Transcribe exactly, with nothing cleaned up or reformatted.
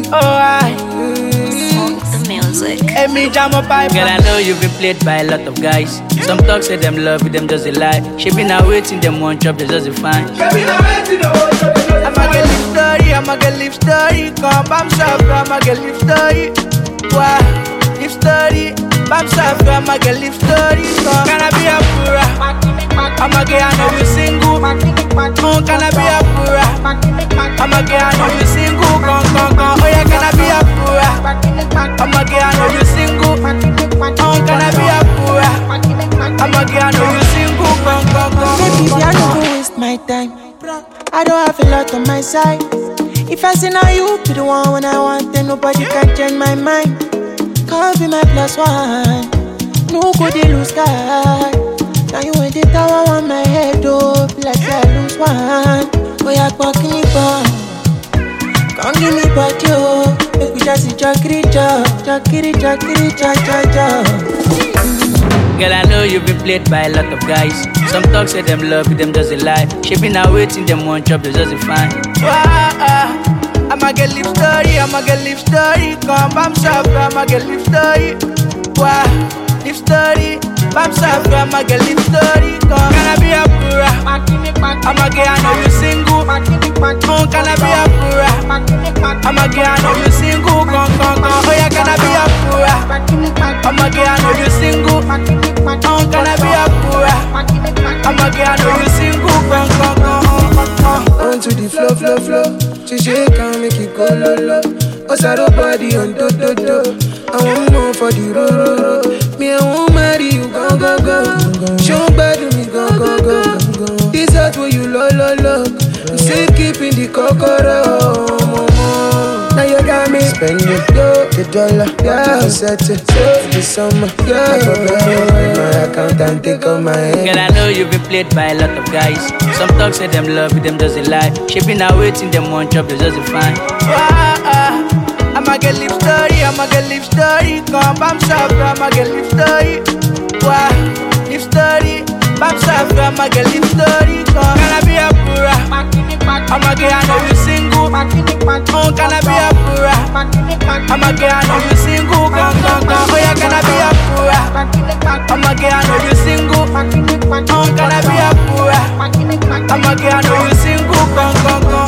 I. The music. Hey, me jam up pipe. Girl, I know you've been played by a lot of guys. Some talk say them love you, them just a lie. She been out waiting, them one chop, they just a fine. I'ma get live story, I'ma get live story. Come, I'm sorry, I'ma get live story. Why? Live story. I'm sorry, I'ma get live story. Come, can I be a pura? I'ma get, I know you single. Oh, can I be a pura? I'ma get, I know you single. Come, come, come. Oh yeah, can I be a pura? I'ma get, I know you single. Oh, can I be a pura? I'ma get, I know you single. Come, come, come. Baby, I don't waste my time. I don't have a lot on my side. If I say now you be the one when I want, then nobody can change my mind. Can't be my plus one. No go they lose guy. Now you in the tower on my head, oh, like I lose one. Oh yeah, come give me ball. Come give me body, oh. Make we just jokey jo, jokey jokey jo jo jo. Girl, I know you've been played by a lot of guys. Some talk say them love you, them just a lie. She been out waiting, them one chop, they just a fine. I'ma get live story, I'ma get live story. Come, I'm sorry, I'ma get live story. Why? Live story. I'm sorry, I'ma get live story. Come, can I be a pura? I'ma get, I know you single. Oh, can I be a pura? I'ma get, I know you single. Come, come, come. Oh yeah, can I be a pura? I'ma get, I know you single. Oh, can I be a pura? I'ma get, I know you single. Come, come, come. On to the flow, flow, flow. She shake and make it go low, low. Cause I don't body on do, do, do. I want more for the road, road, road. Me, I won't marry you, go, go, go. Show bad to me, go, go, go, go. This heart where you low, low, low. You say keeping the kokoro. Now you got me spending, yo, the dollar, yeah, set it, so the summer, yeah, I forgot my account and take on my head. Girl, I know you've been played by a lot of guys. Some talk say them love you, them just a lie. She been out waiting, them one chop, they just a fine. I'ma get live story, I'ma get live story. Come, I'm sorry, I'ma get live story. Why? Live story. I'm sorry, I'ma get live story. Come, can I be a pura? I'ma get, I know you single. Oh, can I be a pura? I'ma get, I know you single. Come, come, come. Oh yeah, can I be a pura? I'ma get, I know you single. Oh, can I be a pura? I'ma get, I know you single. Come, come, come.